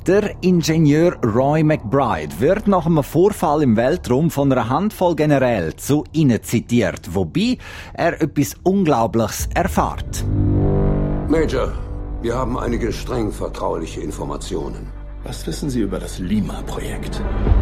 Der Ingenieur Roy McBride wird nach einem Vorfall im Weltraum von einer Handvoll Generäle zu ihnen zitiert, wobei er etwas Unglaubliches erfährt. Major, wir haben einige streng vertrauliche Informationen. Was wissen Sie über das Lima-Projekt?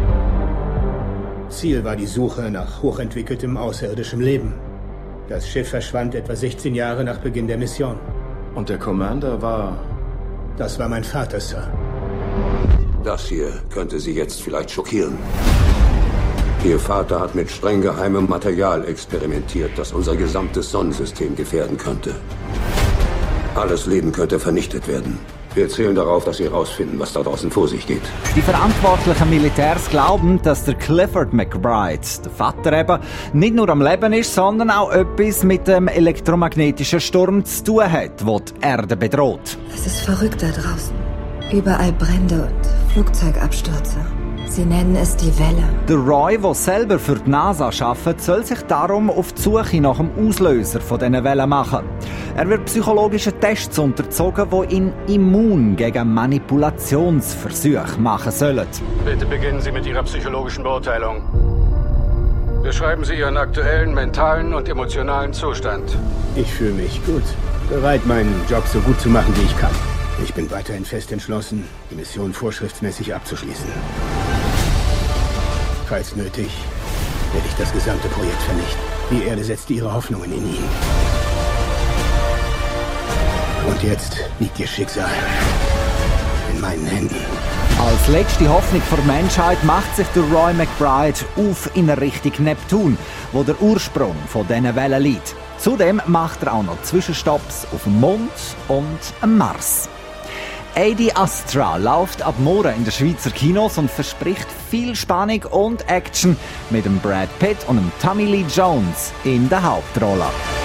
Ziel war die Suche nach hochentwickeltem außerirdischem Leben. Das Schiff verschwand etwa 16 Jahre nach Beginn der Mission. Und der Commander war... Das war mein Vater, Sir. Das hier könnte Sie jetzt vielleicht schockieren. Ihr Vater hat mit streng geheimem Material experimentiert, das unser gesamtes Sonnensystem gefährden könnte. Alles Leben könnte vernichtet werden. Wir zählen darauf, dass Sie herausfinden, was da draußen vor sich geht. Die verantwortlichen Militärs glauben, dass der Clifford McBride, der Vater eben, nicht nur am Leben ist, sondern auch etwas mit dem elektromagnetischen Sturm zu tun hat, der die Erde bedroht. Es ist verrückt da draußen. Überall Brände und Flugzeugabstürze. Sie nennen es die Welle. Der Roy, der selber für die NASA arbeitet, soll sich darum auf die Suche nach dem Auslöser von diesen Wellen machen. Er wird psychologischen Tests unterzogen, die ihn immun gegen Manipulationsversuche machen sollen. Bitte beginnen Sie mit Ihrer psychologischen Beurteilung. Beschreiben Sie Ihren aktuellen mentalen und emotionalen Zustand. Ich fühle mich gut. Bereit, meinen Job so gut zu machen, wie ich kann. Ich bin weiterhin fest entschlossen, die Mission vorschriftsmäßig abzuschließen. Falls nötig, werde ich das gesamte Projekt vernichten. Die Erde setzte ihre Hoffnungen in ihn. Und jetzt liegt ihr Schicksal in meinen Händen. Als letzte Hoffnung für die Menschheit macht sich der Roy McBride auf in Richtung Neptun, wo der Ursprung von diesen Wellen liegt. Zudem macht er auch noch Zwischenstopps auf dem Mond und am Mars. Ad Astra läuft ab morgen in den Schweizer Kinos und verspricht viel Spannung und Action mit dem Brad Pitt und dem Tommy Lee Jones in der Hauptrolle.